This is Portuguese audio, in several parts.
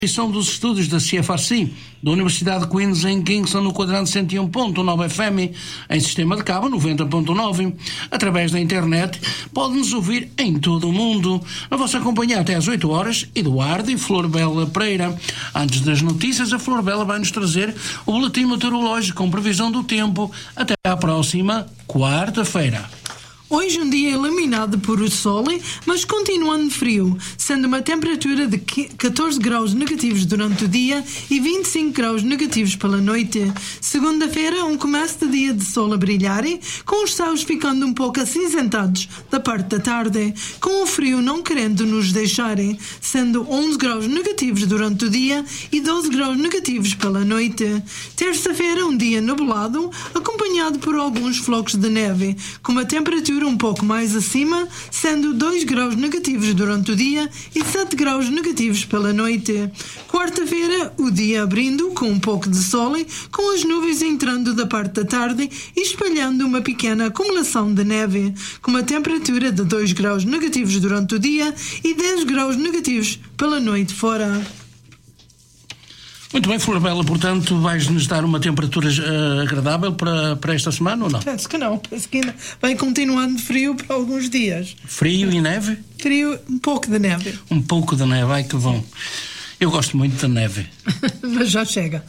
São dos estudos da CFRC, da Universidade de Queens em Kingston, no quadrante 101.9 FM, em sistema de cabo 90.9. Através da internet, pode-nos ouvir em todo o mundo. Na vossa companhia até às 8 horas, Eduardo e Flor Bela Pereira. Antes das notícias, a Flor Bela vai-nos trazer o boletim meteorológico com previsão do tempo até à próxima quarta-feira. Hoje um dia iluminado por o sol, mas continuando frio, sendo uma temperatura de 14 graus negativos durante o dia e 25 graus negativos pela noite. Segunda-feira, um começo de dia de sol a brilhar, com os céus ficando um pouco acinzentados da parte da tarde, com o frio não querendo nos deixar, sendo 11 graus negativos durante o dia e 12 graus negativos pela noite. Terça-feira, um dia nublado, acompanhado por alguns flocos de neve, com uma temperatura um pouco mais acima, sendo 2 graus negativos durante o dia e 7 graus negativos pela noite. Quarta-feira, o dia abrindo com um pouco de sol, com as nuvens entrando da parte da tarde e espalhando uma pequena acumulação de neve, com uma temperatura de 2 graus negativos durante o dia e 10 graus negativos pela noite fora. Muito bem, Flor Bela, portanto, vais-nos dar uma temperatura agradável para esta semana ou não? Penso que não, penso que ainda vai continuando frio por alguns dias. Frio e neve? Frio, um pouco de neve. Um pouco de neve, ai que bom. Eu gosto muito da neve. Mas já chega.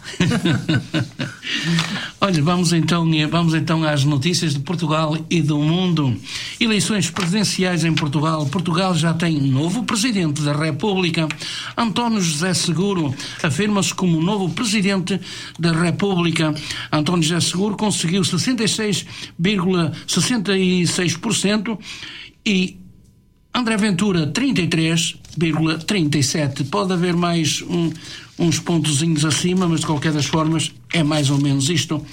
Olha, vamos então às notícias de Portugal e do mundo. Eleições presidenciais em Portugal. Portugal já tem novo presidente da República. António José Seguro afirma-se como novo presidente da República. António José Seguro conseguiu 66,66% e André Ventura 33,37%. Pode haver mais uns pontozinhos acima, mas de qualquer das formas é mais ou menos isto.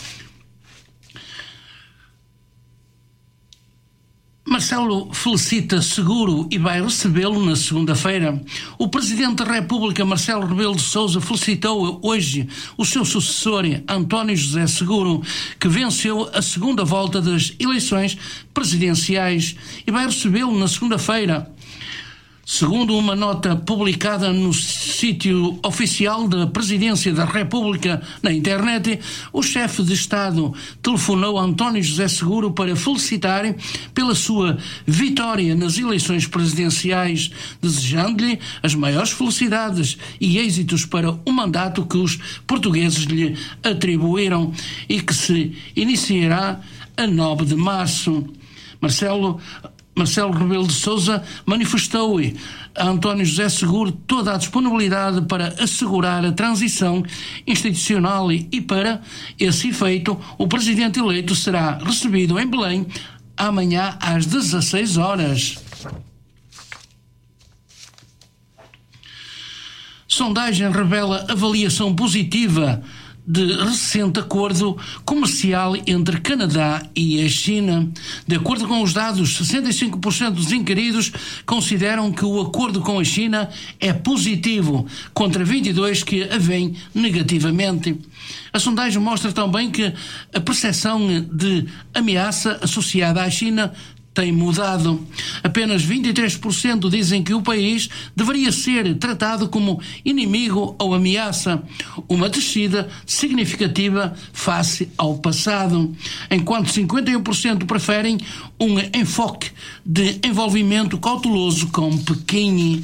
Marcelo felicita Seguro e vai recebê-lo na segunda-feira. O Presidente da República, Marcelo Rebelo de Sousa, felicitou hoje o seu sucessor, António José Seguro, que venceu a segunda volta das eleições presidenciais e vai recebê-lo na segunda-feira. Segundo uma nota publicada no sítio oficial da Presidência da República na internet, o chefe de Estado telefonou a António José Seguro para felicitar pela sua vitória nas eleições presidenciais, desejando-lhe as maiores felicidades e êxitos para o mandato que os portugueses lhe atribuíram e que se iniciará a 9 de março. Marcelo Rebelo de Sousa manifestou a António José Seguro toda a disponibilidade para assegurar a transição institucional e para esse efeito o presidente eleito será recebido em Belém amanhã às 16 horas. Sondagem revela avaliação positiva de recente acordo comercial entre Canadá e a China. De acordo com os dados, 65% dos inquiridos consideram que o acordo com a China é positivo, contra 22% que a veem negativamente. A sondagem mostra também que a percepção de ameaça associada à China tem mudado. Apenas 23% dizem que o país deveria ser tratado como inimigo ou ameaça, uma descida significativa face ao passado, enquanto 51% preferem um enfoque de envolvimento cauteloso com Pequim.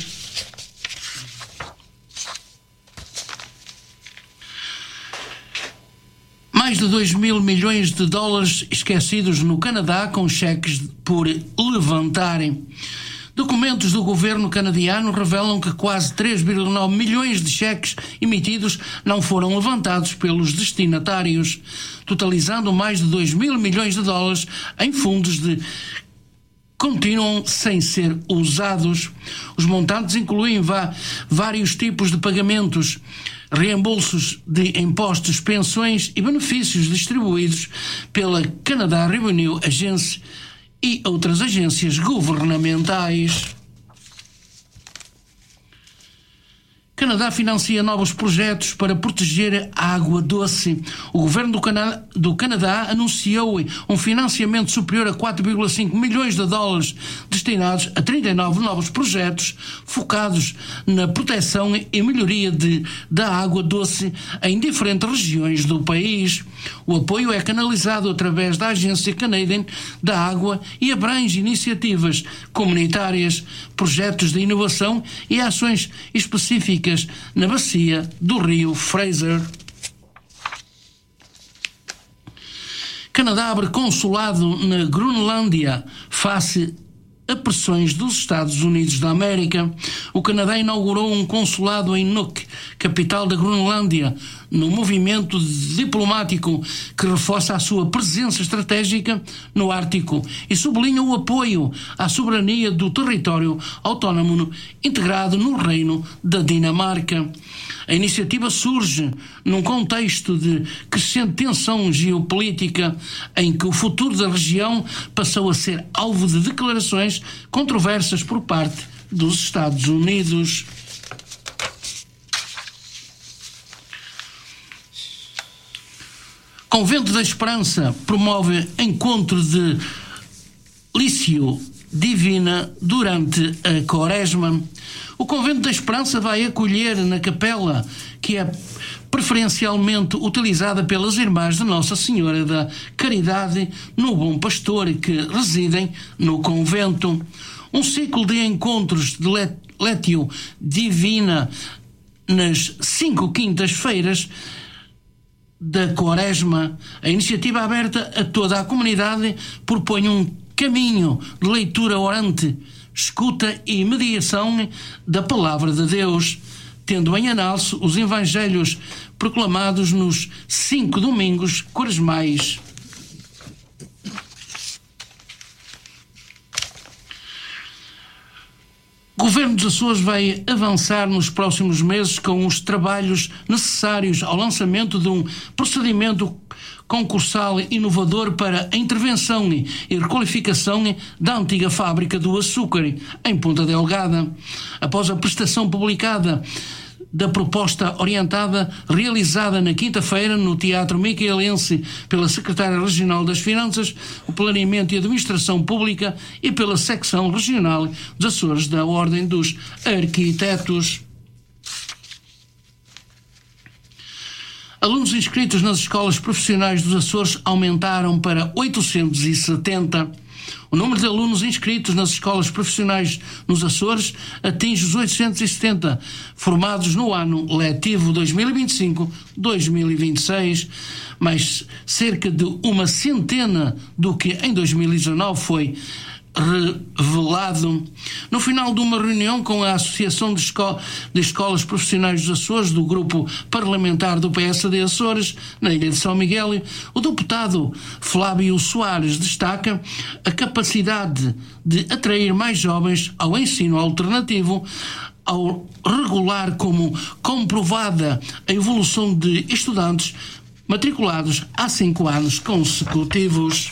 Mais de 2 mil milhões de dólares esquecidos no Canadá com cheques por levantarem. Documentos do governo canadiano revelam que quase 3,9 milhões de cheques emitidos não foram levantados pelos destinatários, totalizando mais de 2 mil milhões de dólares em fundos de continuam sem ser usados. Os montantes incluem vários tipos de pagamentos, reembolsos de impostos, pensões e benefícios distribuídos pela Canada Revenue Agency e outras agências governamentais. Canadá financia novos projetos para proteger a água doce. O governo do Canadá anunciou um financiamento superior a 4,5 milhões de dólares destinados a 39 novos projetos focados na proteção e melhoria da água doce em diferentes regiões do país. O apoio é canalizado através da Agência Canadian da Água e abrange iniciativas comunitárias, projetos de inovação e ações específicas na bacia do rio Fraser. Canadá abre consulado na Groenlândia face a pressões dos Estados Unidos da América. O Canadá inaugurou um consulado em Nuuk, capital da Groenlândia, num movimento diplomático que reforça a sua presença estratégica no Ártico e sublinha o apoio à soberania do território autónomo integrado no Reino da Dinamarca. A iniciativa surge num contexto de crescente tensão geopolítica em que o futuro da região passou a ser alvo de declarações controversas por parte dos Estados Unidos. Convento da Esperança promove encontro de Lício Divina durante a Quaresma. O Convento da Esperança vai acolher na capela, que é preferencialmente utilizada pelas Irmãs de Nossa Senhora da Caridade no Bom Pastor, que residem no convento, um ciclo de encontros de Létio Divina nas 5 quintas-feiras da Quaresma. A iniciativa aberta a toda a comunidade propõe um caminho de leitura orante, escuta e mediação da Palavra de Deus, tendo em análise os evangelhos proclamados nos 5 domingos quaresmais. O Governo dos Açores vai avançar nos próximos meses com os trabalhos necessários ao lançamento de um procedimento concursal inovador para a intervenção e requalificação da antiga fábrica do açúcar em Ponta Delgada. Após a prestação publicada da proposta orientada realizada na quinta-feira no Teatro Micaelense pela Secretária Regional das Finanças, o Planeamento e Administração Pública e pela Secção Regional dos Açores da Ordem dos Arquitetos. Alunos inscritos nas escolas profissionais dos Açores aumentaram para 870. O número de alunos inscritos nas escolas profissionais nos Açores atinge os 870, formados no ano letivo 2025-2026, mais cerca de uma centena do que em 2019 foi revelado. No final de uma reunião com a Associação de Escolas Profissionais dos Açores do Grupo Parlamentar do PSD Açores, na Ilha de São Miguel, o deputado Flávio Soares destaca a capacidade de atrair mais jovens ao ensino alternativo, ao regular como comprovada a evolução de estudantes matriculados há 5 anos consecutivos.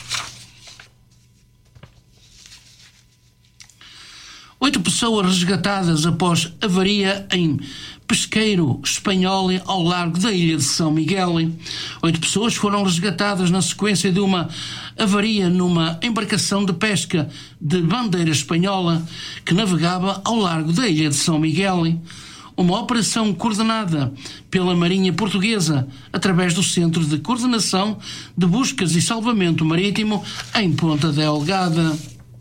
8 pessoas resgatadas após avaria em pesqueiro espanhol ao largo da ilha de São Miguel. 8 pessoas foram resgatadas na sequência de uma avaria numa embarcação de pesca de bandeira espanhola que navegava ao largo da ilha de São Miguel. Uma operação coordenada pela Marinha Portuguesa através do Centro de Coordenação de Buscas e Salvamento Marítimo em Ponta Delgada.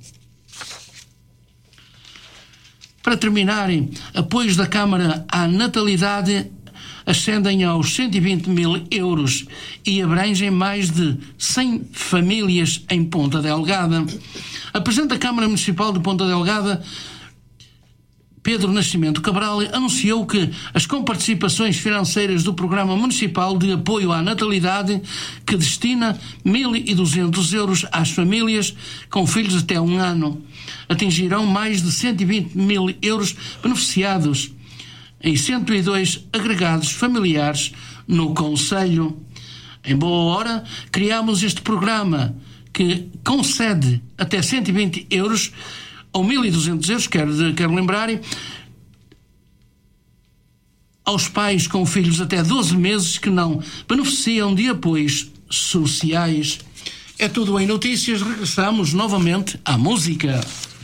Para terminarem, apoios da Câmara à natalidade ascendem aos 120 mil euros e abrangem mais de 100 famílias em Ponta Delgada. A Presidente da Câmara Municipal de Ponta Delgada, Pedro Nascimento Cabral, anunciou que as comparticipações financeiras do Programa Municipal de Apoio à Natalidade, que destina 1.200 euros às famílias com filhos até 1 ano, atingirão mais de 120 mil euros beneficiados em 102 agregados familiares no concelho. Em boa hora, criámos este programa que concede até 120 euros ou 1.200 euros, quero lembrar, aos pais com filhos até 12 meses que não beneficiam de apoios sociais. É tudo em notícias. Regressamos novamente à música.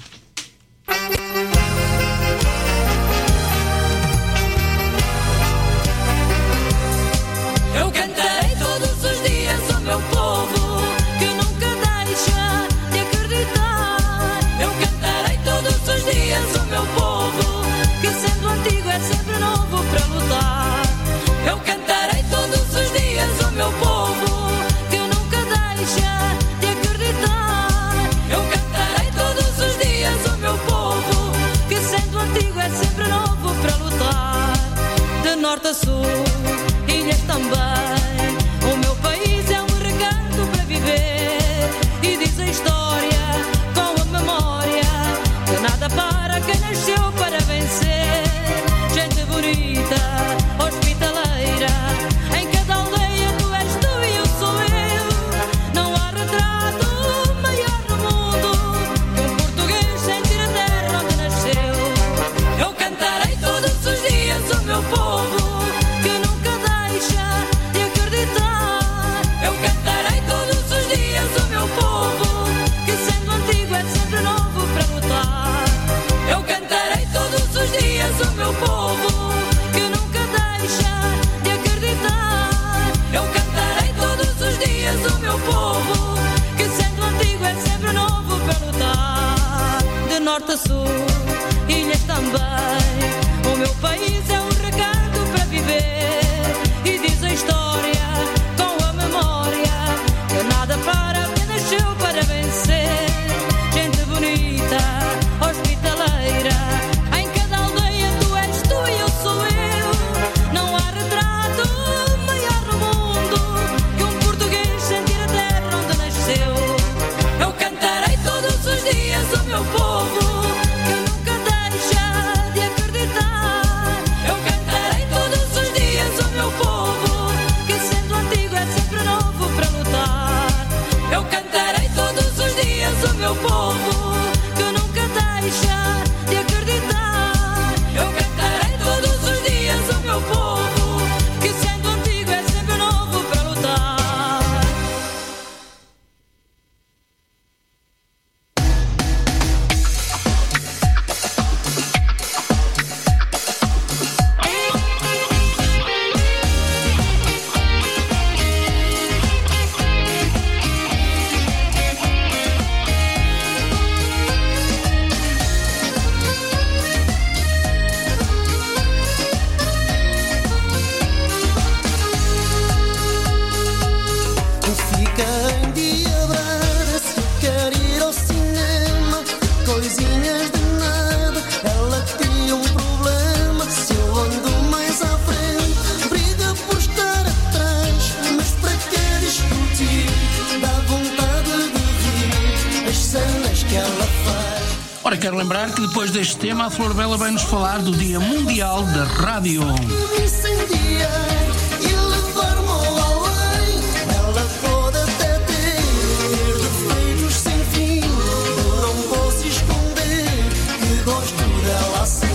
Eu cantarei todos os dias ao meu povo que nunca deixa de acreditar. Eu cantarei todos os dias ao meu povo que sendo antigo é sempre novo para lutar. Eu cantarei todos os dias ao meu povo que nunca deixa de acreditar. Eu cantarei todos os dias ao meu povo que sendo antigo é sempre novo para lutar. De norte a sul, ilhas também, o meu país é um recanto para viver. E diz a história com a memória que nada para quem nasceu para vencer. Gente bonita, hospitaleira, em cada aldeia tu és tu e eu sou eu. Não há retrato maior no mundo que um português sentir a terra onde nasceu. Eu cantarei todos os dias ao meu povo que nunca deixa de acreditar. Eu cantarei todos os dias ao meu povo que sendo antigo é sempre novo para lutar. Eu cantarei todos os dias ao meu povo que nunca deixa de acreditar. Eu cantarei todos os dias ao meu povo que sendo antigo é sempre novo para lutar. De norte a sul, ilhas também, o meu país é um recanto para viver. E diz a história com a memória que nada para quem nasceu para vencer. Gente bonita, hospitaleira, em cada aldeia tu és tu e eu sou eu. Não há retrato maior no mundo que um português sentir a terra onde nasceu. Eu cantarei todos os dias ao meu povo que nunca deixa de acreditar. Eu cantarei todos os dias ao meu povo que sendo antigo é sempre novo para lutar. Eu cantarei todos os dias ao meu povo que nunca deixa de acreditar. Eu cantarei todos os dias ao meu povo que sendo antigo é sempre novo para lutar. Fica em dia brava se quer ir ao cinema. Coisinhas de nada, ela cria um problema. Se eu ando mais à frente, briga por estar atrás. Mas para que discutir? Dá vontade de rir as cenas que ela faz. Ora, quero lembrar que depois deste tema a Flor Bela vai nos falar do Dia Mundial da Rádio. Me incendiar e levar-me ao além. Ela pode até ter defeitos sem fim. Eu não posso esconder que gosto dela assim.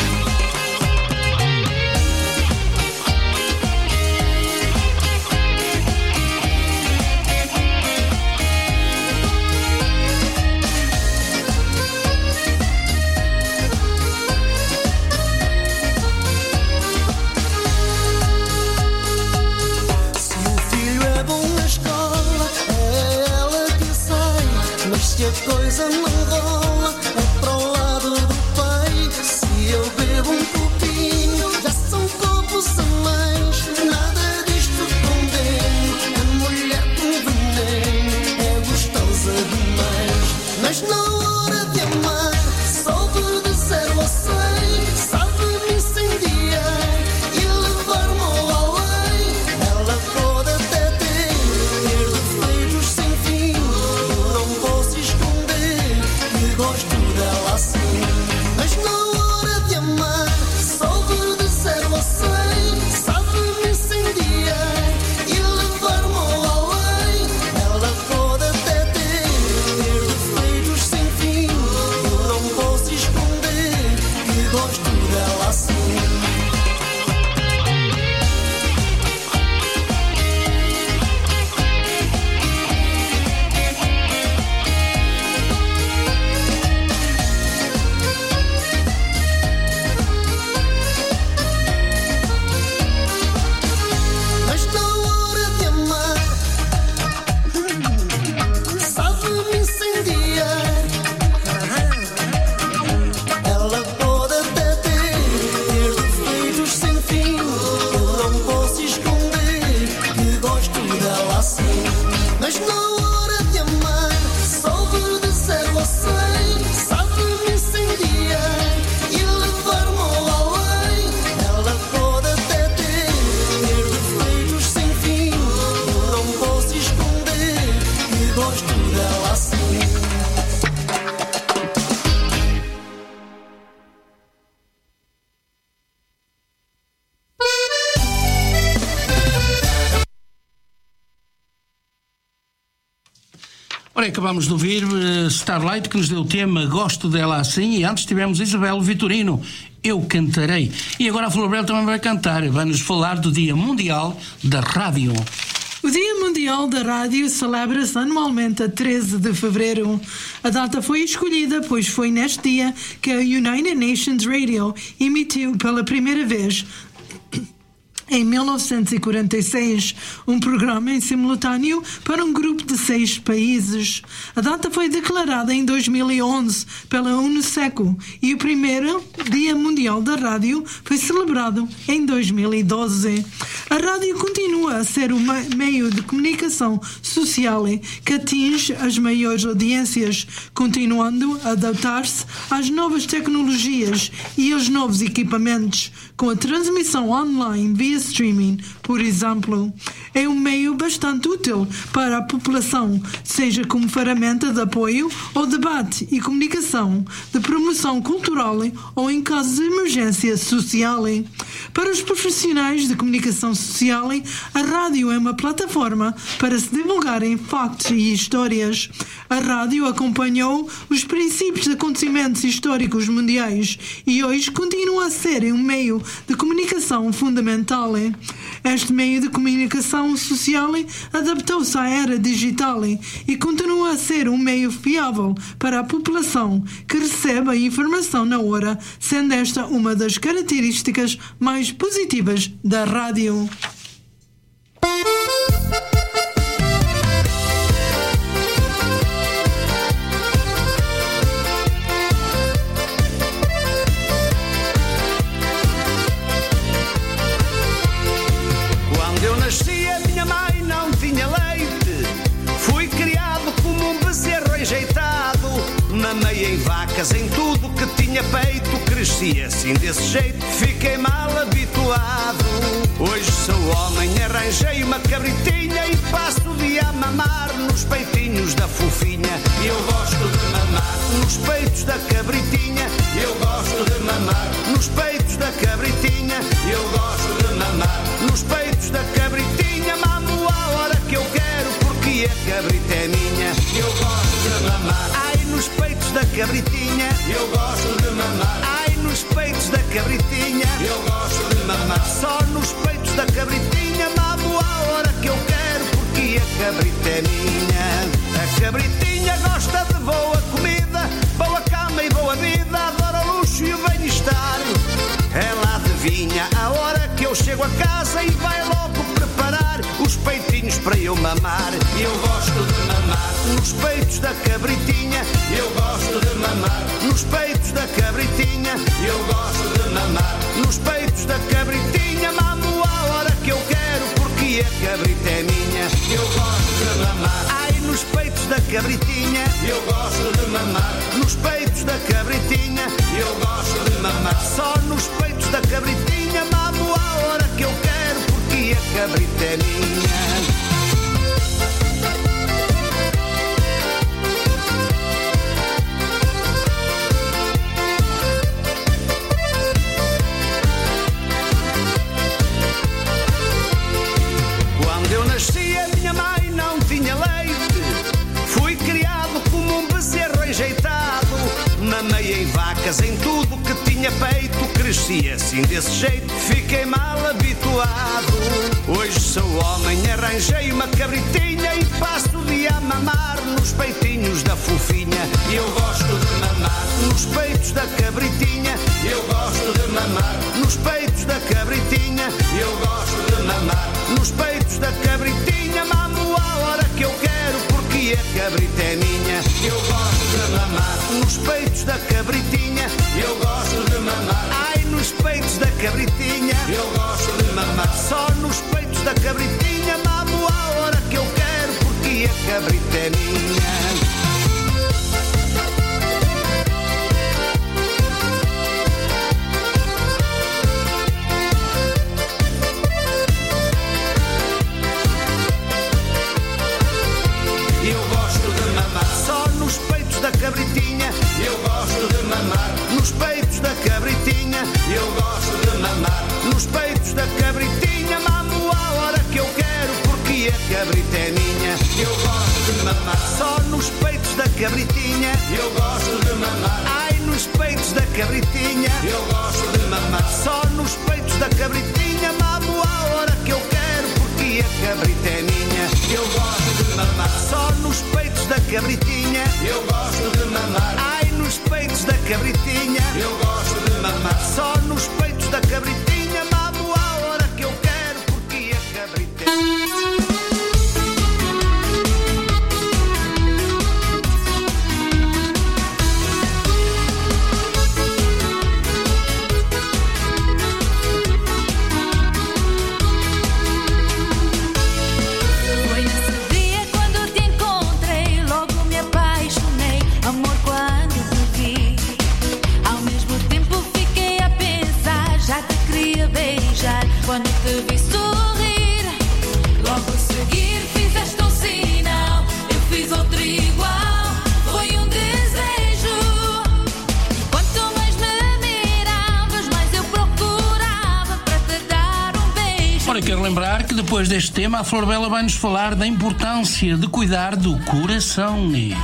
Se o filho é bom na escola, é ela que sai. Mas se a coisa não rola, é para o lado do pai. Se eu bebo um copinho, já são copos a mais. Nada disto condeno, a mulher com veneno é gostosa demais. Mas na hora de amar, sobe de 0 a 100. Sabe me incendiar e levar-me ao além. Ela pode até ter defeitos sem fim. Eu não posso esconder Ora, acabámos de ouvir Starlight, que nos deu o tema Gosto dela assim, e antes tivemos Isabel Vitorino, Eu Cantarei. E agora a Flor Bela também vai cantar, vai-nos falar do Dia Mundial da Rádio. O Dia Mundial da Rádio celebra-se anualmente a 13 de fevereiro. A data foi escolhida pois foi neste dia que a United Nations Radio emitiu pela primeira vez, em 1946, um programa em simultâneo para um grupo de 6 países. A data foi declarada em 2011 pela Unesco e o primeiro Dia Mundial da Rádio foi celebrado em 2012. A rádio continua a ser um meio de comunicação social que atinge as maiores audiências, continuando a adaptar-se às novas tecnologias e aos novos equipamentos, com a transmissão online via streaming, por exemplo. É um meio bastante útil para a população, seja como ferramenta de apoio ou debate e comunicação, de promoção cultural ou em casos de emergência social. Para os profissionais de comunicação social, a rádio é uma plataforma para se divulgarem factos e histórias. A rádio acompanhou os princípios de acontecimentos históricos mundiais e hoje continua a ser um meio de comunicação fundamental. Este meio de comunicação social adaptou-se à era digital e continua a ser um meio fiável para a população que recebe a informação na hora, sendo esta uma das características mais positivas da rádio. Mamei em vacas, em tudo que tinha peito, cresci assim desse jeito, fiquei mal habituado. Hoje sou homem, arranjei uma cabritinha e passo o dia a mamar nos peitinhos da fofinha. Eu gosto de mamar nos peitos da cabritinha, eu gosto de mamar nos peitos da cabritinha, eu gosto de mamar nos peitos da cabritinha. Mamo a hora que eu quero porque a cabrita é minha. Eu gosto de mamar nos peitos da cabritinha, eu gosto de mamar. Ai, nos peitos da cabritinha, eu gosto de mamar. Só nos peitos da cabritinha, mamo a hora que eu quero porque a cabrita é minha. A cabritinha gosta de boa comida, boa cama e boa vida, adora o luxo e o bem-estar. Ela adivinha a hora que eu chego a casa e vai logo preparar os peitinhos para eu mamar. Eu gosto de mamar nos peitos da cabritinha, eu gosto de mamar nos peitos da cabritinha, eu gosto de mamar nos peitos da cabritinha. Mamo a hora que eu quero porque a cabrita é minha. Eu gosto de mamar. Ai, nos peitos da cabritinha, eu gosto de mamar nos peitos da cabritinha, eu gosto de mamar. Só nos peitos da cabritinha, mamo a hora que eu quero porque a cabrita é minha. Mamei em vacas, em tudo que tinha peito, cresci assim desse jeito, fiquei mal habituado. Hoje sou homem, arranjei uma cabritinha e passo o dia a mamar nos peitinhos da fofinha. Eu gosto de mamar nos peitos da cabritinha, eu gosto de mamar nos peitos da cabritinha, eu gosto de mamar nos peitos da cabritinha. Mamo a hora que eu quero porque a cabrita é minha. Eu gosto de mamar nos peitos da cabritinha, eu gosto de mamar. Ai, nos peitos da cabritinha, eu gosto de mamar. Só nos peitos da cabritinha, mamo a hora que eu quero porque a cabrita é minha. Da cabritinha, eu gosto de mamar nos peitos da cabritinha, eu gosto de mamar nos peitos da cabritinha. Mamo a hora que eu quero porque a cabrita é minha. Eu gosto de mamar só cabritinha, eu gosto de mamar. Ai, nos peitos da cabritinha, eu gosto de mamar. Só nos peitos da cabritinha mamo a hora que eu quero, porque a cabrita é minha, eu gosto de mamar. Só nos peitos da cabritinha, eu gosto de mamar. Ai, nos peitos da cabritinha, eu gosto de mamar. Só nos peitos da cabritinha mamo a hora que eu quero, porque a cabrita é minha. Quando te vi sorrir, logo a seguir fizeste um sinal. Eu fiz outro igual, foi um desejo. E quanto mais me miravas, mais eu procurava para te dar um beijo. Ora, quero lembrar que depois deste tema a Flor Bela vai nos falar da importância de cuidar do coração.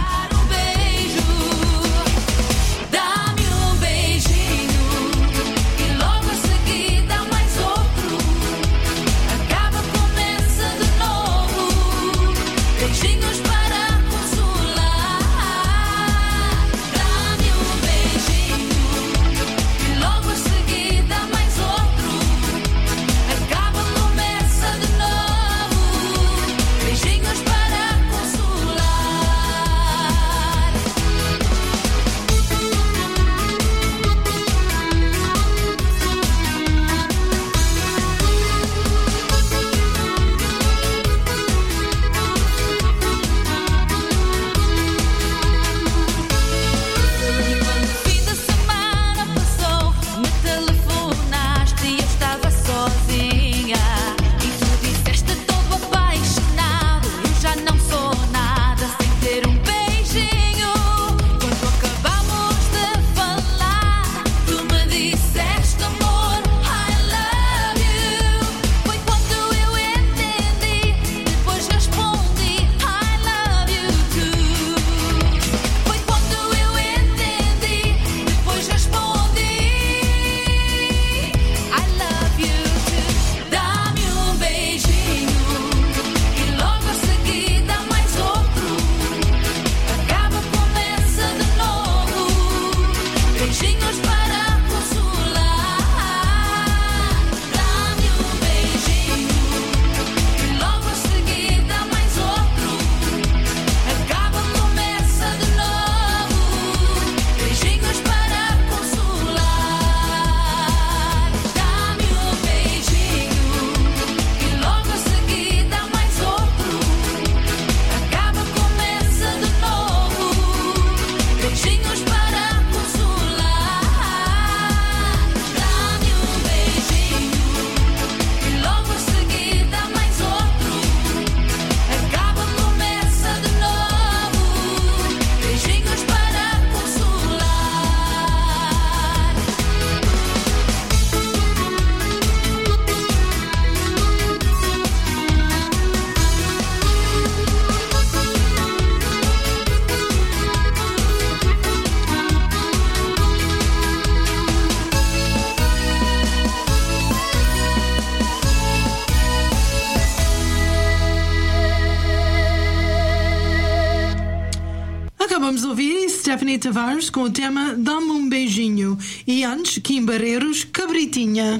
Vamos ouvir Stephanie Tavares com o tema Dá-me um beijinho. E antes, Kim Barreiros, Cabritinha.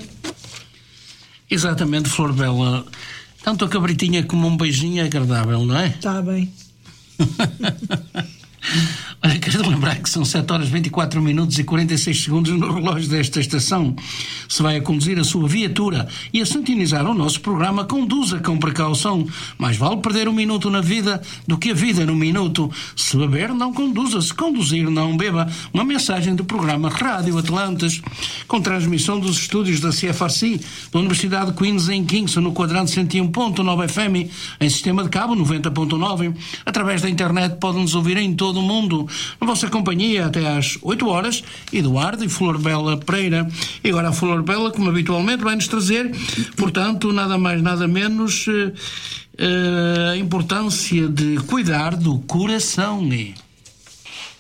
Exatamente, Flor Bela. Tanto a cabritinha como um beijinho é agradável, não é? Está bem. Olha, quero lembrar que são 7 horas 24 minutos e 46 segundos no relógio desta estação. Se vai a conduzir a sua viatura e a sintonizar o nosso programa, conduza com precaução. Mais vale perder um minuto na vida do que a vida num minuto. Se beber, não conduza. Se conduzir, não beba. Uma mensagem do programa Rádio Atlantis, com transmissão dos estúdios da CFRC, da Universidade de Queens em Kingston, no quadrante 101.9 FM, em sistema de cabo 90.9. Através da internet podem-nos ouvir em todo o mundo. Na vossa companhia até às 8 horas, Eduardo e Flor Bela Pereira. E agora a Flor Bela, como habitualmente, vai-nos trazer, portanto, nada mais, nada menos, a importância de cuidar do coração.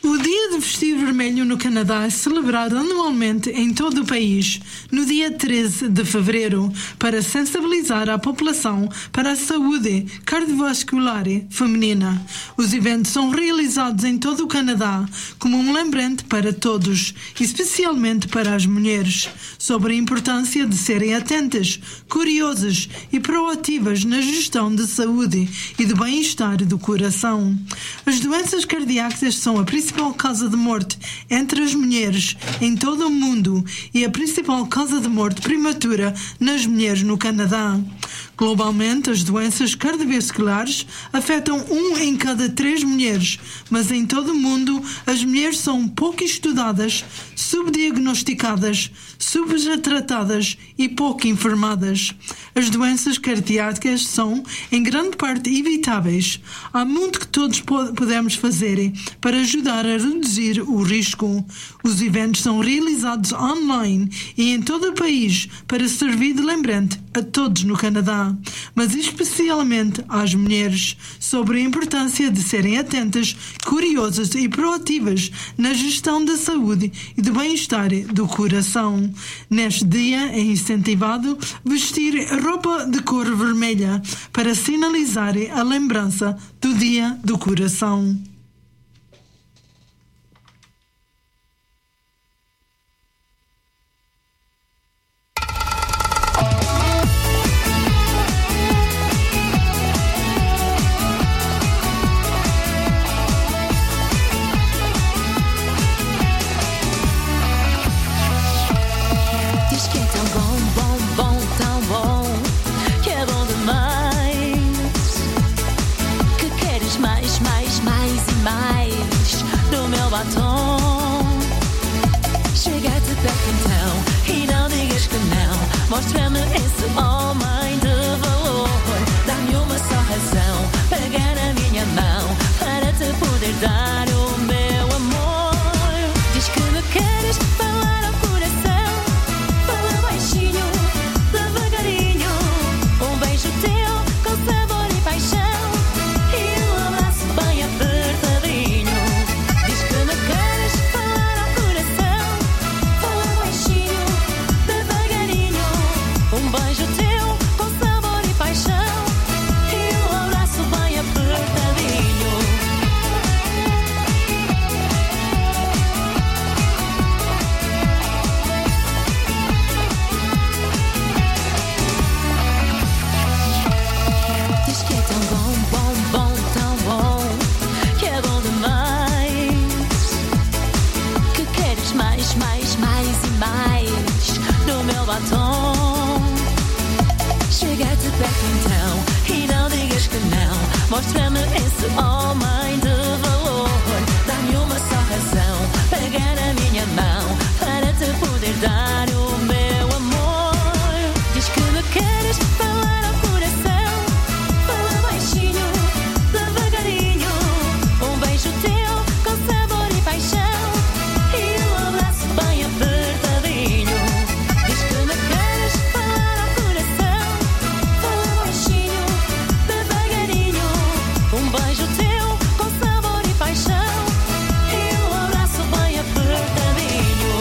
O Dia de Vestir Vermelho no Canadá é celebrado anualmente em todo o país, no dia 13 de fevereiro, para sensibilizar a população para a saúde cardiovascular feminina. Os eventos são realizados em todo o Canadá como um lembrete para todos, especialmente para as mulheres, sobre a importância de serem atentas, curiosas e proativas na gestão de saúde e do bem-estar do coração. As doenças cardíacas são a principal causa de morte entre as mulheres em todo o mundo e a principal causa de morte prematura nas mulheres no Canadá. Globalmente, as doenças cardiovasculares afetam 1 em cada 3 mulheres, mas em todo o mundo as mulheres são pouco estudadas, subdiagnosticadas, subtratadas e pouco informadas. As doenças cardíacas são, em grande parte, evitáveis. Há muito que todos podemos fazer para ajudar a reduzir o risco. Os eventos são realizados online e em todo o país para servir de lembrete a todos no Canadá, mas especialmente às mulheres, sobre a importância de serem atentas, curiosas e proativas na gestão da saúde e do bem-estar do coração. Neste dia é incentivado vestir roupa de cor vermelha para sinalizar a lembrança do Dia do Coração. Diz que é tão bom, bom, bom, tão bom, que é bom demais, que queres mais, mais, mais e mais do meu batom. Chega-te perto então e não digas que não, mostra-me esse homem de valor. Dá-me uma só razão, pega na minha mão para te poder dar o meu amor. Diz que me queres falar ao coração, fala baixinho, devagarinho, um beijo teu com sabor e paixão e um abraço bem apertadinho. Diz que me queres falar ao coração, fala baixinho, devagarinho, um beijo teu com sabor e paixão e um abraço bem apertadinho. Diz que é tão bom, bom, bom, tão bom, que é bom demais, que queres mais, mais, mais e mais do meu batom. Chega-te perto então e não digas que não, mostra-me esse homem de valor. Dá-me uma só razão, pega na minha mão para te poder dar o meu amor. Diz que me queres falar ao coração, fala baixinho, devagarinho, um beijo teu com sabor e paixão e um abraço bem apertadinho. Diz que me queres falar ao coração, fala baixinho, devagarinho, um beijo teu com sabor e paixão e um abraço bem apertadinho.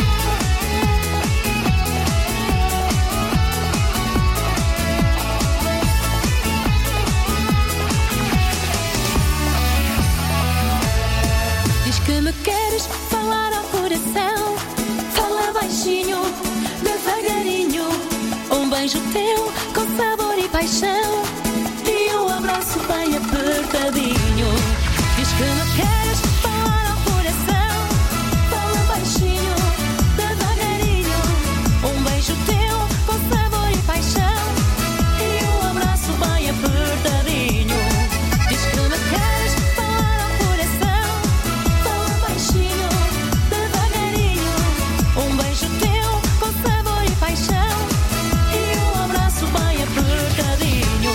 Diz que me queres falar ao coração, fala baixinho, devagarinho, um beijo teu com sabor e paixão e um abraço bem apertadinho. Diz que me queres falar ao coração, fala baixinho, devagarinho, um beijo teu com sabor e paixão e um abraço bem apertadinho. Diz que me queres falar ao coração, fala baixinho, devagarinho, um beijo teu com sabor e paixão e um abraço bem apertadinho.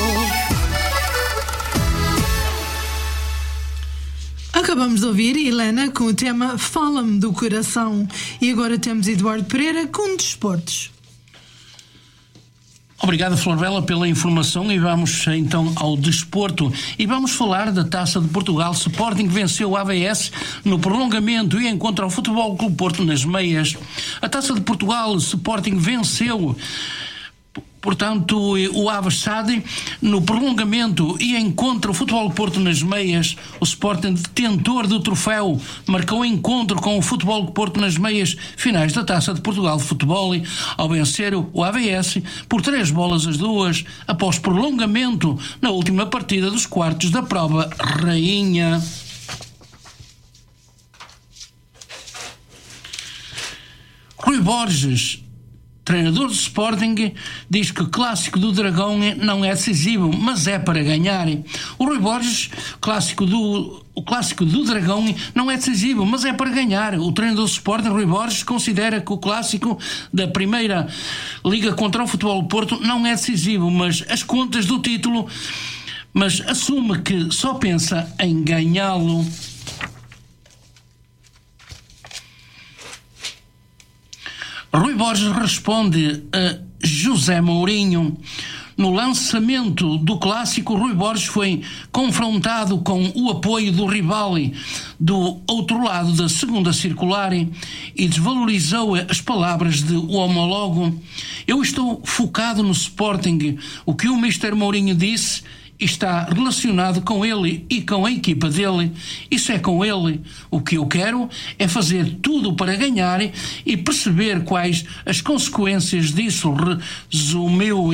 Acabamos de ouvir Helena com o tema Fala-me do Coração e agora temos Eduardo Pereira com Desportos. Obrigado, Florvela, pela informação, e vamos então ao desporto e vamos falar da Taça de Portugal. Sporting venceu o AVS no prolongamento e encontra o Futebol Clube Porto nas meias. A Taça de Portugal, Sporting venceu, portanto, o AVS no prolongamento e encontra o Futebol Porto nas meias. O Sporting, detentor do troféu, marcou encontro com o Futebol Porto nas meias finais da Taça de Portugal de Futebol, ao vencer o AVS por 3-2 após prolongamento na última partida dos quartos da prova rainha. Rui Borges, treinador do Sporting, diz que o Clássico do Dragão não é decisivo, mas é para ganhar. O Rui Borges, o Clássico do Dragão não é decisivo, mas é para ganhar. O treinador do Sporting, Rui Borges, considera que o Clássico da Primeira Liga contra o Futebol Porto não é decisivo, mas as contas do título, mas assume que só pensa em ganhá-lo. Rui Borges responde a José Mourinho. No lançamento do Clássico, Rui Borges foi confrontado com o apoio do rival do outro lado da segunda circular e desvalorizou as palavras de o homólogo. Eu estou focado no Sporting. O que o Mr. Mourinho disse está relacionado com ele e com a equipa dele. Isso é com ele. O que eu quero é fazer tudo para ganhar e perceber quais as consequências disso, resumiu.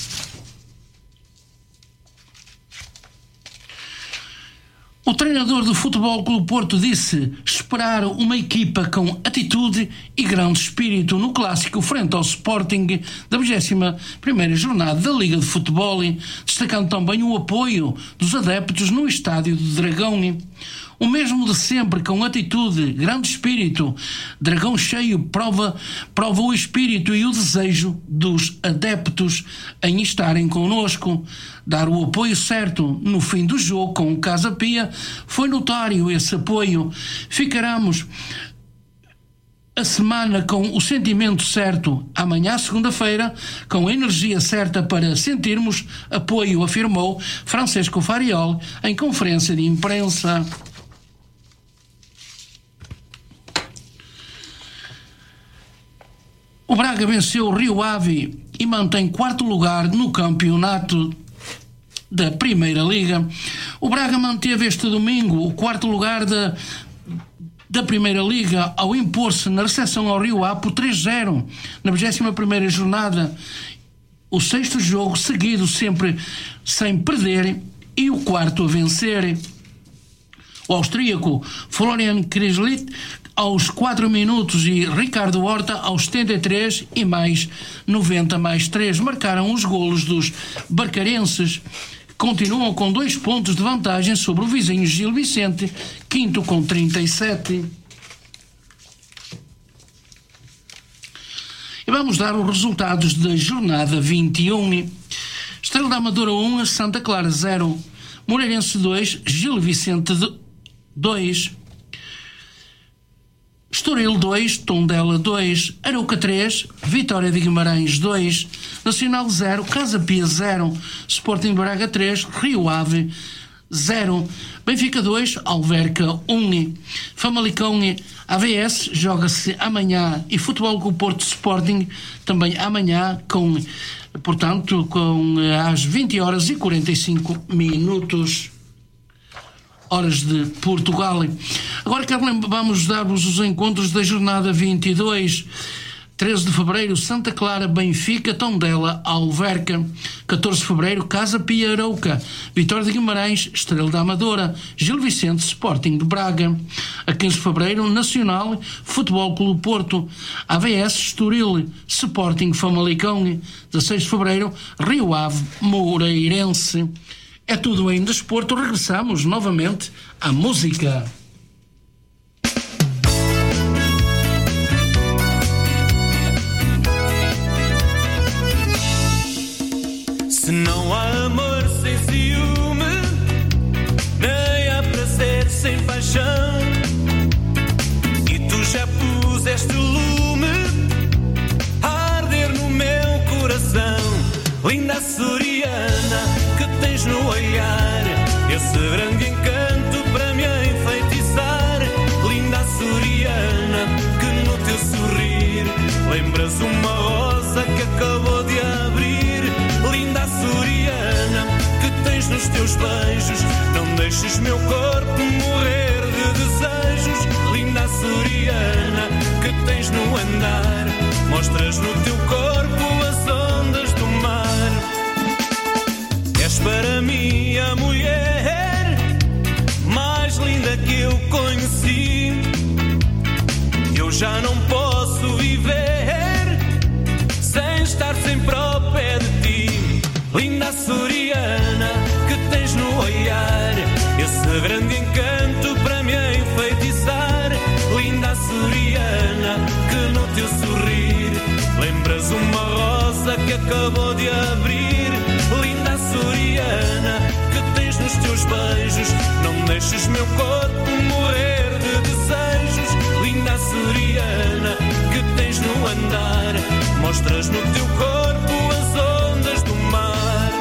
O treinador do Futebol Clube Porto disse esperar uma equipa com atitude e grande espírito no Clássico frente ao Sporting da 21ª jornada da Liga de Futebol, destacando também o apoio dos adeptos no Estádio do Dragão. O mesmo de sempre, com atitude, grande espírito. Dragão cheio prova o espírito e o desejo dos adeptos em estarem connosco. Dar o apoio certo no fim do jogo com o Casa Pia foi notório esse apoio. Ficaremos a semana com o sentimento certo, amanhã, segunda-feira, com a energia certa para sentirmos apoio, afirmou Francisco Fariol em conferência de imprensa. O Braga venceu o Rio Ave e mantém quarto lugar no campeonato da Primeira Liga. O Braga manteve este domingo o quarto lugar da Primeira Liga ao impor-se na recepção ao Rio Ave por 3-0 na 21ª jornada. O sexto jogo seguido, sempre sem perder, e o quarto a vencer. O austríaco Florian Krislit aos 4 minutos e Ricardo Horta aos 73 e mais 90 mais 3 marcaram os golos dos barcarenses. Continuam com 2 pontos de vantagem sobre o vizinho Gil Vicente, quinto com 37. E vamos dar os resultados da jornada 21. Estrela da Amadora 1, Santa Clara 0, Moreirense 2, Gil Vicente 2, Estoril 2, Tondela 2, Arouca 3, Vitória de Guimarães 2, Nacional 0, Casa Pia 0, Sporting Braga 3, Rio Ave 0, Benfica 2, Alverca 1, Famalicão AVS joga-se amanhã e Futebol Clube Porto Sporting também amanhã portanto, às 20h45 horas de Portugal. Agora vamos dar-vos os encontros da jornada 22. 13 de fevereiro, Santa Clara, Benfica, Tondela, Alverca. 14 de fevereiro, Casa Pia, Arouca. Vitória de Guimarães, Estrela da Amadora, Gil Vicente, Sporting de Braga. A 15 de fevereiro, Nacional, Futebol Clube Porto, AVS, Estoril, Sporting, Famalicão. 16 de fevereiro, Rio Ave, Moreirense. É tudo em desporto. Regressamos novamente à música. Se não há amor sem ciúme, nem há prazer sem paixão, e tu já puseste o lume a arder no meu coração. no olhar, esse grande encanto para me enfeitiçar. Linda açoriana, que no teu sorrir lembras uma rosa que acabou de abrir. Linda açoriana, que tens nos teus beijos, não deixes meu corpo morrer de desejos. Linda açoriana, que tens no andar, mostras no teu corpo as ondas do mar. És para mim a mulher mais linda que eu conheci. Eu já não posso viver sem estar sempre ao pé de ti. Linda açoriana, que tens no olhar, esse grande encanto para me enfeitiçar. Linda açoriana, que no teu sorrir lembras uma rosa que acabou de abrir. Linda açoriana, que tens nos teus beijos, não deixes meu corpo morrer de desejos. Linda açoriana, que tens no andar, mostras no teu corpo as ondas do mar.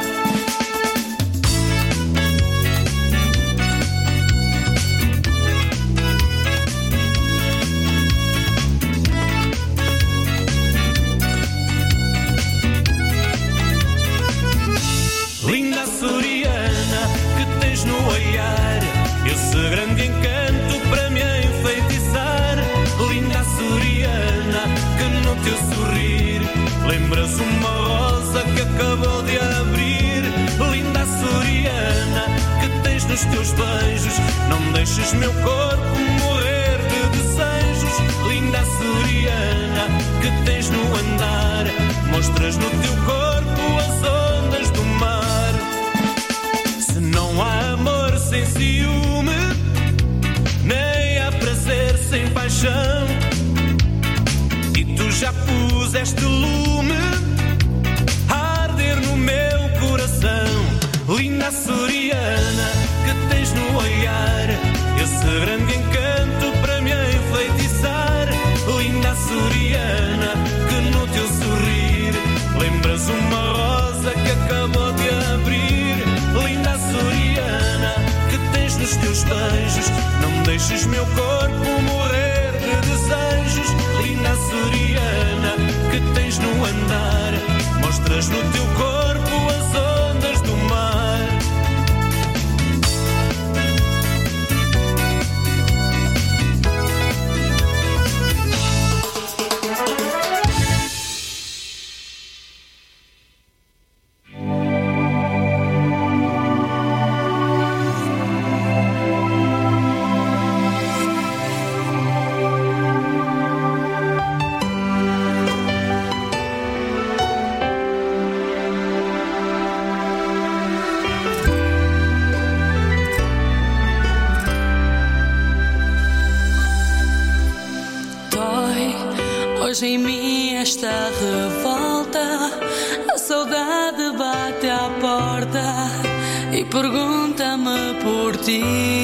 Linda açoriana, que tens no olhar, esse grande encanto para me enfeitiçar. Linda açoriana, que no teu sorrir lembras uma rosa que acabou de abrir. Linda açoriana, que tens nos teus beijos, não deixes meu corpo morrer de desejos. Linda açoriana, que tens no andar, mostras no teu corpo as ondas do mar. Se não há amor sem ciúme, nem há prazer sem paixão, e tu já puseste lume a arder no meu coração. Linda açoriana, que tens no olhar, esse grande encanto para me enfeitiçar. Linda açoriana, que no teu sorrir lembras uma rosa que acabou de abrir. Linda açoriana, que tens nos teus beijos, não deixes meu corpo morrer de desejos. Linda açoriana, que tens no andar, mostras no teu corpo as ondas do mar. Hoje em mim esta revolta, a saudade bate à porta e pergunta-me por ti.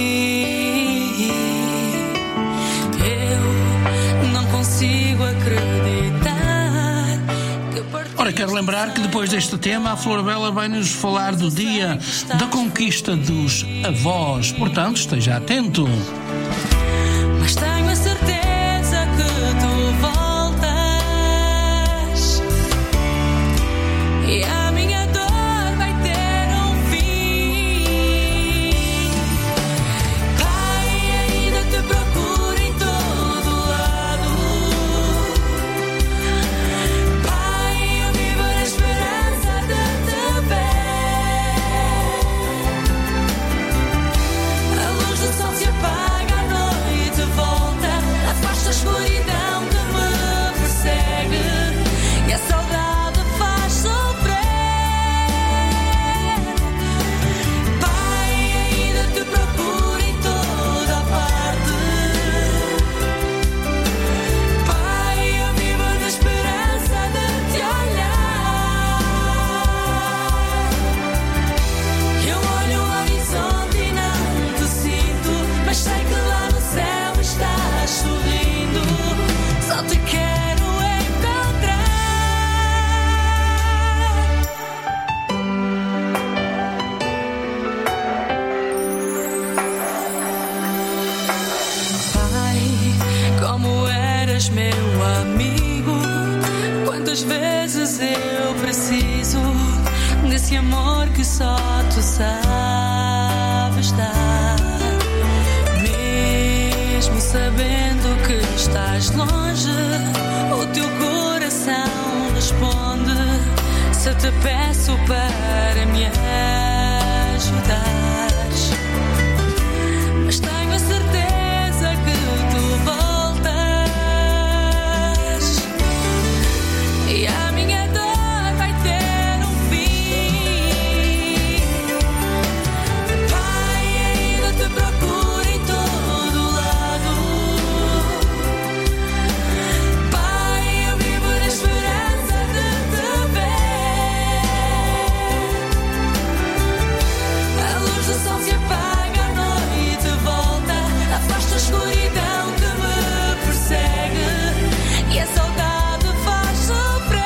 Eu não consigo acreditar que Ora, quero lembrar que depois deste tema a Flor Bela vai nos falar do dia da conquista dos avós, portanto esteja atento. Mas tenho a certeza que tu voltas e a minha dor vai ter um fim. Pai, ainda te procuro em todo lado. Pai, eu vivo na esperança de te ver. A luz do sol se apaga à noite. amor que só tu sabes dar. Mesmo sabendo que estás longe, o teu coração responde se te peço para me ajudares. Mas tenho a certeza que tu voltas e a minha dor vai ter um fim. Pai, ainda te procuro em todo lado. Pai, eu vivo na esperança de te ver. A luz do sol se apaga, a noite volta, afasta a escuridão que me persegue e a saudade faz sofrer.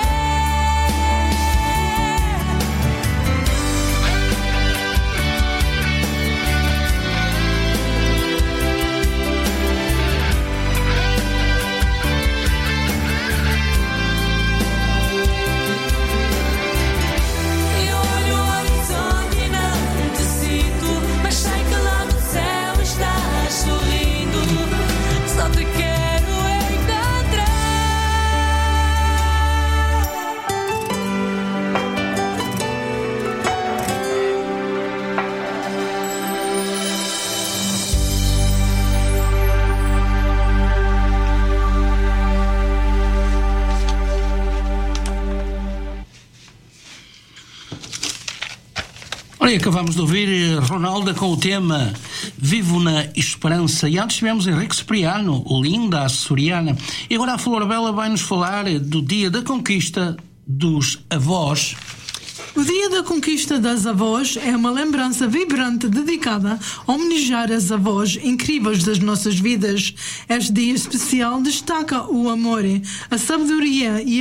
Eu olho o horizonte e não te sinto, mas sei que lá no céu estás sorrindo. Só te quero encontrar. Olha, acabamos de ouvir Ronaldo com o tema Vivo na Esperança. E antes tivemos Henrique Cipriano, o Linda Açoriana. E agora a Florabella vai-nos falar do Dia da Conquista dos Avós. O Dia da Conquista das Avós é uma lembrança vibrante dedicada a homenagear as avós incríveis das nossas vidas. Este dia especial destaca o amor, a sabedoria e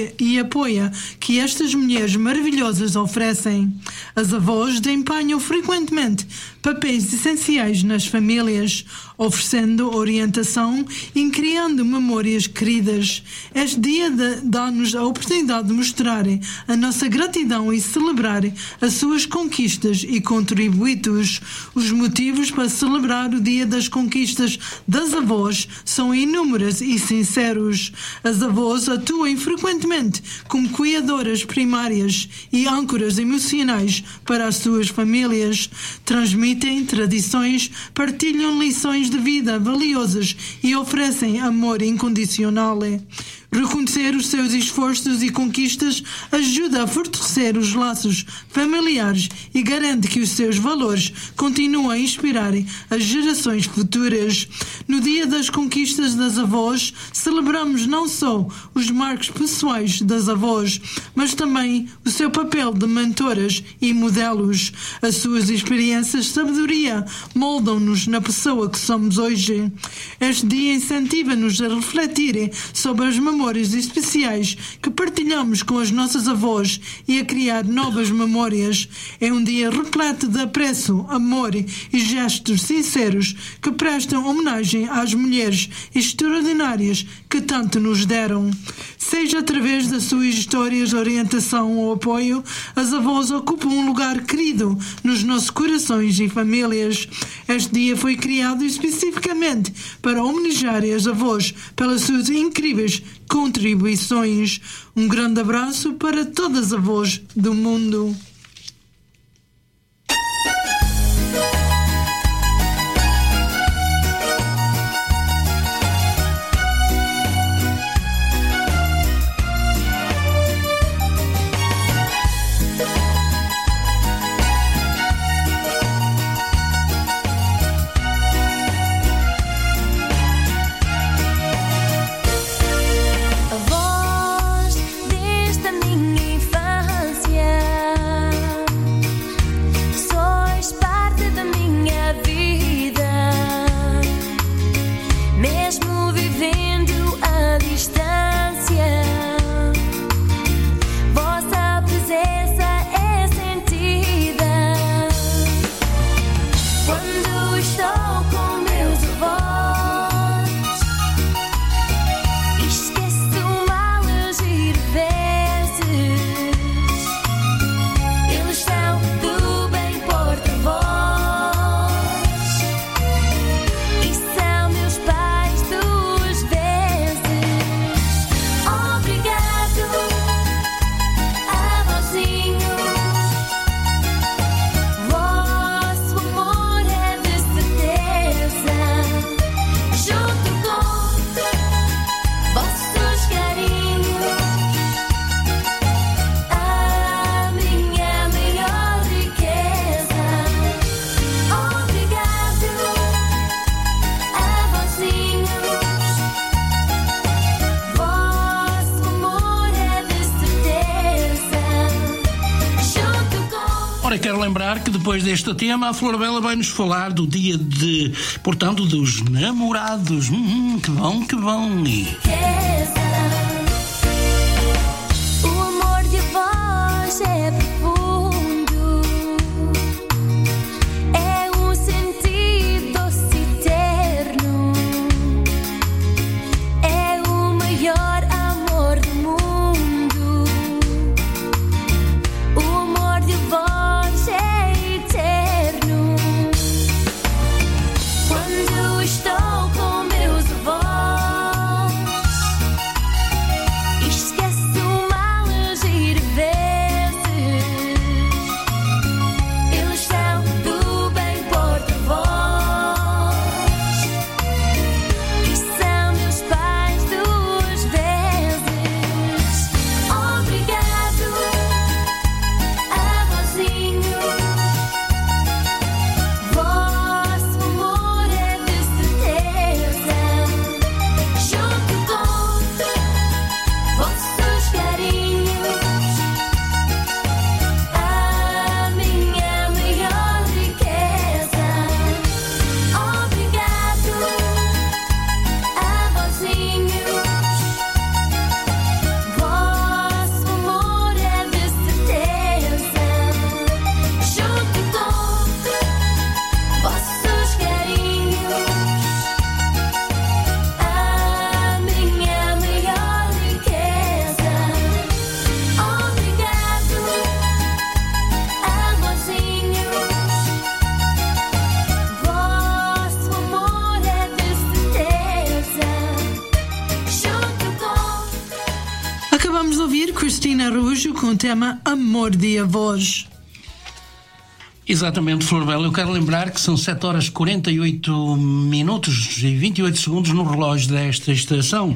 apoio que estas mulheres maravilhosas oferecem. As avós desempenham frequentemente papéis essenciais nas famílias, oferecendo orientação e criando memórias queridas. Este dia dá-nos a oportunidade de mostrar a nossa gratidão e celebrar as suas conquistas e contributos. Os motivos para celebrar o Dia das Conquistas das Avós são inúmeros e sinceros. As avós atuam frequentemente como cuidadoras primárias e âncoras emocionais para as suas famílias, transmitem tradições, partilham lições de vida valiosas e oferecem amor incondicional. Reconhecer os seus esforços e conquistas ajuda a fortalecer os laços familiares e garante que os seus valores continuam a inspirar as gerações futuras. No Dia das Conquistas das Avós, celebramos não só os marcos pessoais das avós, mas também o seu papel de mentoras e modelos. As suas experiências de sabedoria moldam-nos na pessoa que somos hoje. Este dia incentiva-nos a refletir sobre as memórias especiais que partilhamos com as nossas avós e a criar novas memórias. É um dia repleto de apreço, amor e gestos sinceros que prestam homenagem às mulheres extraordinárias que tanto nos deram. Seja através das suas histórias, orientação ou apoio, as avós ocupam um lugar querido nos nossos corações e famílias. Este dia foi criado especificamente para homenagear as avós pelas suas incríveis contribuições. Um grande abraço para todas as avós do mundo. A voz desta minha infância Ora, quero lembrar que depois deste tema a Flor Bela vai nos falar do dia portanto, dos namorados. Que bom, que bom. O amor de voz é profundo, é um sentido doce eterno, é o maior amor do mundo. O amor de voz é eterno. Quando estou com meus avós, esqueço uma ligeira vezes. Eles são do bem porta-voz e são meus pais duas vezes. Obrigado, avózinho. Vosso amor é de certeza. Junto com vossos carinhos, a minha maior riqueza. Obrigado, avózinhos. Vosso amor é de certeza. Junto com vossos carinhos, a minha maior riqueza. Obrigado, avózinhos. Vosso amor é de certeza. Junto com Acabamos de ouvir Cristina Araújo com o tema Amor de Avós. Exatamente, Flor Bela. Eu quero lembrar que são 7 horas 48 minutos e 28 segundos no relógio desta estação.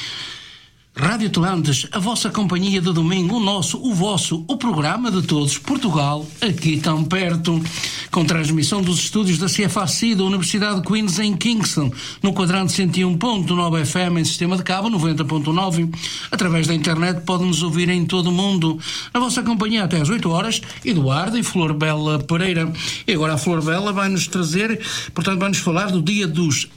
Rádio Atlantes, a vossa companhia de domingo, o vosso, o programa de todos, Portugal, aqui tão perto, com transmissão dos estúdios da CFAC da Universidade de Queens em Kingston, no quadrante 101.9 FM em sistema de cabo 90.9. Através da internet pode-nos ouvir em todo o mundo. A vossa companhia até às 8 horas, Eduardo e Flor Bela Pereira. E agora a Flor Bela vai-nos trazer, portanto vai-nos falar do Dia dos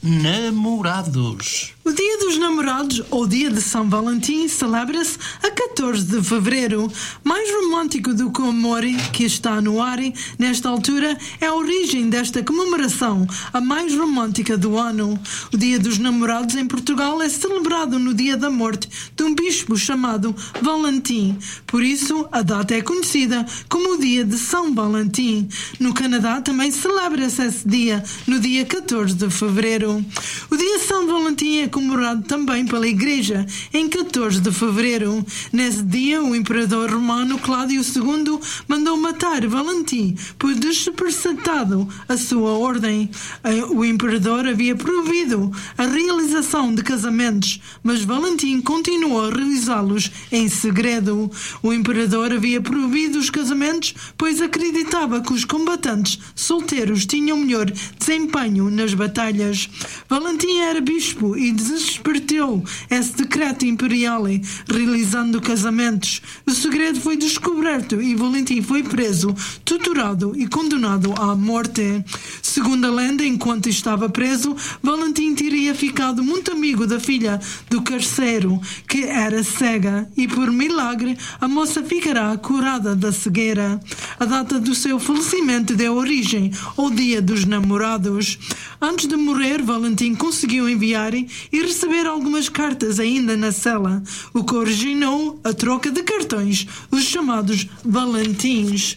Namorados. O Dia dos Namorados, ou Dia de São Valentim, celebra-se a 14 de fevereiro. Mais romântico do que o amor que está no ar nesta altura é a origem desta comemoração, a mais romântica do ano. O Dia dos Namorados em Portugal é celebrado no dia da morte de um bispo chamado Valentim. Por isso, a data é conhecida como o Dia de São Valentim. No Canadá também celebra-se esse dia, no dia 14 de fevereiro. O Dia de São Valentim é comemorado também pela Igreja em 14 de fevereiro. Nesse dia, o imperador romano Cláudio II mandou matar Valentim por desrespeitado a sua ordem. O imperador havia proibido a realização de casamentos, mas Valentim continuou a realizá-los em segredo. O imperador havia proibido os casamentos, pois acreditava que os combatentes solteiros tinham melhor desempenho nas batalhas. Valentim era bispo e despertou esse decreto imperial, realizando casamentos. O segredo foi descoberto e Valentim foi preso, torturado e condenado à morte. Segundo a lenda, enquanto estava preso, Valentim teria ficado muito amigo da filha do carcereiro, que era cega, e por milagre a moça ficará curada da cegueira. A data do seu falecimento deu origem ao Dia dos Namorados. Antes de morrer, Valentim conseguiu enviar e receber algumas cartas ainda na cela, o que originou a troca de cartões, os chamados Valentins.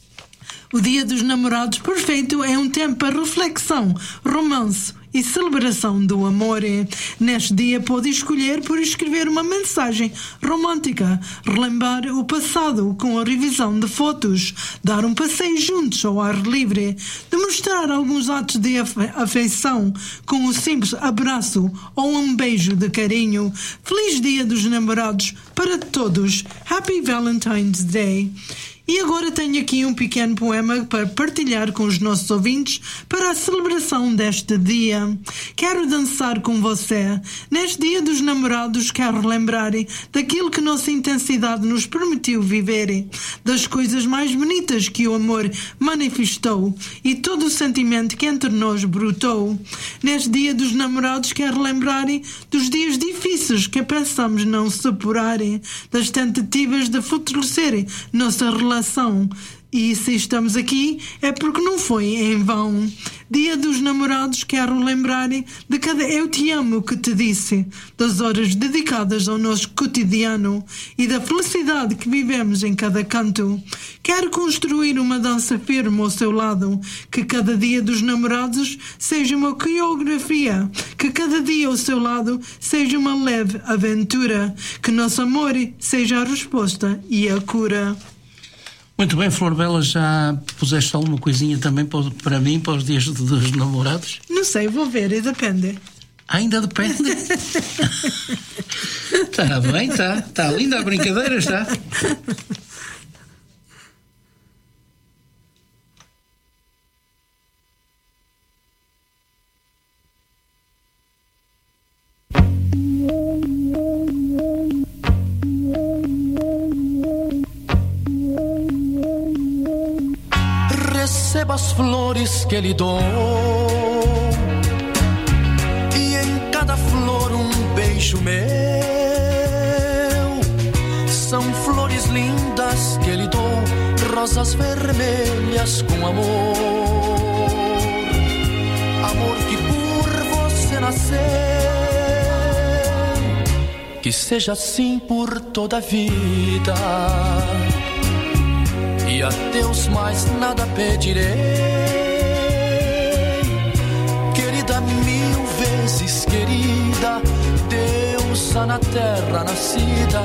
O Dia dos Namorados perfeito é um tempo para reflexão, romance e celebração do amor. Neste dia pode escolher por escrever uma mensagem romântica, relembrar o passado com a revisão de fotos, dar um passeio juntos ao ar livre, demonstrar alguns atos de afeição com um simples abraço ou um beijo de carinho. Feliz Dia dos Namorados para todos. Happy Valentine's Day. E agora tenho aqui um pequeno poema para partilhar com os nossos ouvintes para a celebração deste dia. Quero dançar com você. Neste dia dos namorados quero lembrar daquilo que nossa intensidade nos permitiu viver, das coisas mais bonitas que o amor manifestou e todo o sentimento que entre nós brotou. Neste dia dos namorados quero lembrar dos dias difíceis que pensamos não superar, das tentativas de fortalecer nossa relação. E se estamos aqui é porque não foi em vão. Dia dos namorados quero lembrar de cada eu te amo que te disse, das horas dedicadas ao nosso cotidiano e da felicidade que vivemos em cada canto. Quero construir uma dança firme ao seu lado, que cada dia dos namorados seja uma coreografia, que cada dia ao seu lado seja uma leve aventura, que nosso amor seja a resposta e a cura. Muito bem, Flor Bela, já puseste alguma coisinha também para mim, para os dias dos namorados? Não sei, vou ver, depende. Ainda depende? Está bem, está linda a brincadeira, está. Receba as flores que lhe dou, e em cada flor um beijo meu. São flores lindas que lhe dou, rosas vermelhas com amor. Amor que por você nasceu, que seja assim por toda a vida. E a Deus mais nada pedirei, querida, 1000 vezes querida, deusa na terra nascida,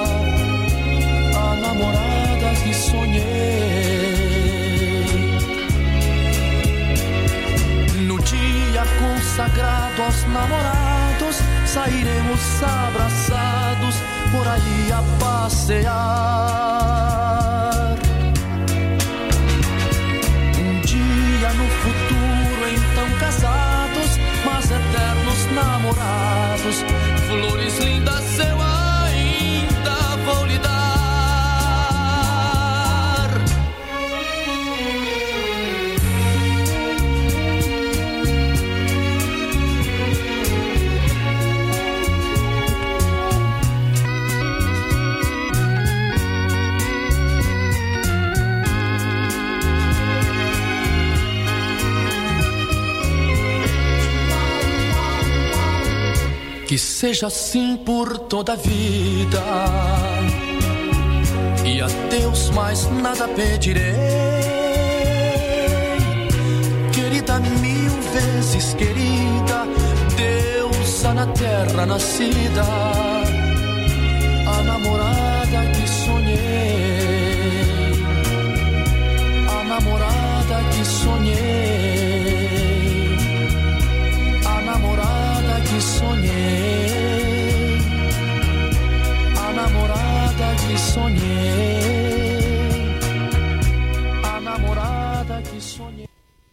a namorada que sonhei. No dia consagrado aos namorados, sairemos abraçados por aí a passear. No futuro, então casados, mas eternos namorados, flores lindas eu ainda vou lhe dar. Que seja assim por toda a vida, e a Deus mais nada pedirei, querida, 1000 vezes querida, deusa na terra nascida, a namorada que sonhei, a namorada que sonhei, a namorada que sonhei. Sonhei, a namorada que sonhei.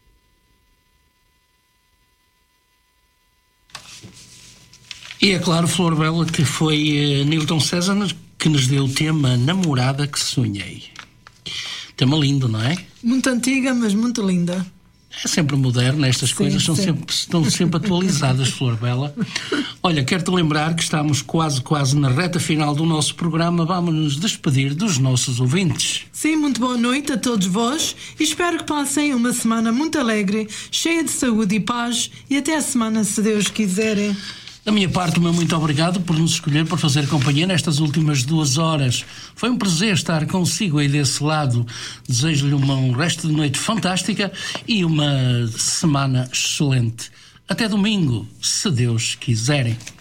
E é claro, Flor Bela, que foi Nilton César que nos deu o tema Namorada que Sonhei. Tema lindo, não é? Muito antiga, mas muito linda. É sempre moderno, estas Sim, coisas sim. estão sempre atualizadas, Flor Bela. Olha, quero-te lembrar que estamos quase na reta final do nosso programa. Vamos nos despedir dos nossos ouvintes. Sim, muito boa noite a todos vós e espero que passem uma semana muito alegre, cheia de saúde e paz, e até a semana, se Deus quiser. Da minha parte, o meu muito obrigado por nos escolher, por fazer companhia nestas últimas 2 horas. Foi um prazer estar consigo aí desse lado. Desejo-lhe um resto de noite fantástica e uma semana excelente. Até domingo, se Deus quiserem.